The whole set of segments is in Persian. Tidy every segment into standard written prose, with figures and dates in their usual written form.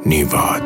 نیواد.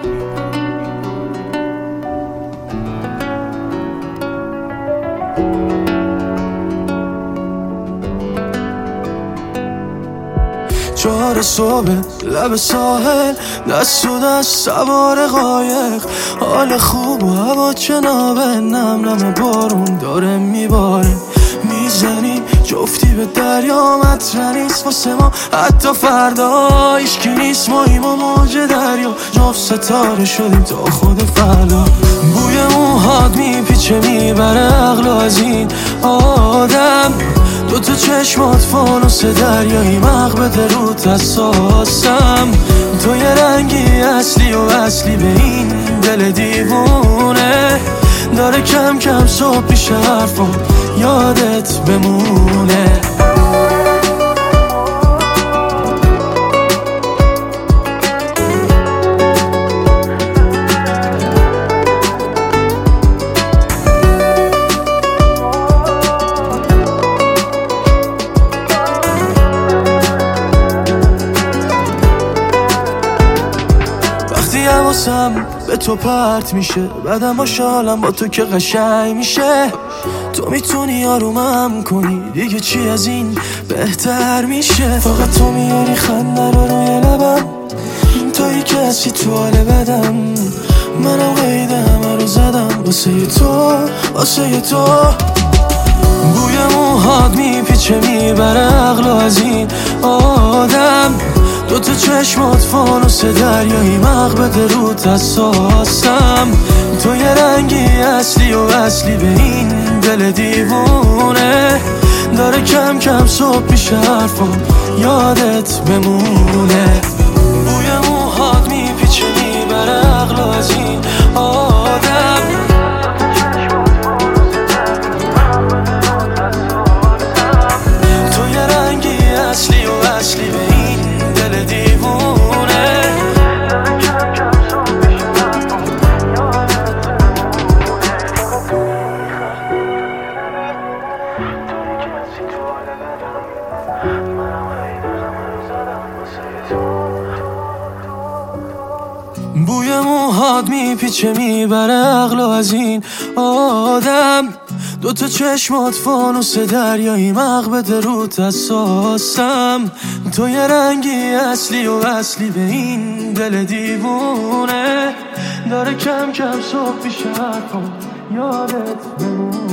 چهار صبح لب ساحل، دست تو دست سوار قایق، حال خوب و هوا چنابه، نم نم بارون داره میباره، میزنیم جفتی به دریا، مطرح نیست واسه ما حتی فردا، هیچکی نیست ماییم و موج دریا، جفت ستاره شدیم تا خود فردا. بوی موهات میپیچه میبره عقل از این آدم، دوتا چشمات فانوس دریایی، مغبت رود حساسم، تو یه رنگی اصلی و اصلی به این دل دیوونه، داره کم کم صبح پیش حرفم یادت بمونه. حواسم به تو پرت میشه، بعدم باشالم با تو که قشنگ میشه، تو میتونی آرومم کنی، دیگه چی از این بهتر میشه، فقط تو میاری خنده رو روی لبم، تویی کسی تو حال بدم، منم قید همه رو زدم واسه تو، واسه تو. بوی موهات میپیچه میبره عقل از این آدم، دوتا چشمات فانوس دریایی، مغبت رود حساسم، تو یه رنگی اصلی و اصلی به این دل دیوونه، داره کم کم صبح پیش حرفم یادت بمونه. بوی موهات میپیچه میبره عقل از این آدم، تو یه رنگی اصلی و اصلی به این دل دیوونه، بوی موهات میپیچه میبره عقل از این آدم، دوتا چشمات فانوس دریایی، مغبت رود حساسم، تو یه رنگی اصلی و اصلی به این دل دیوونه، داره کم کم صبح پیش حرفم یادت بمونه.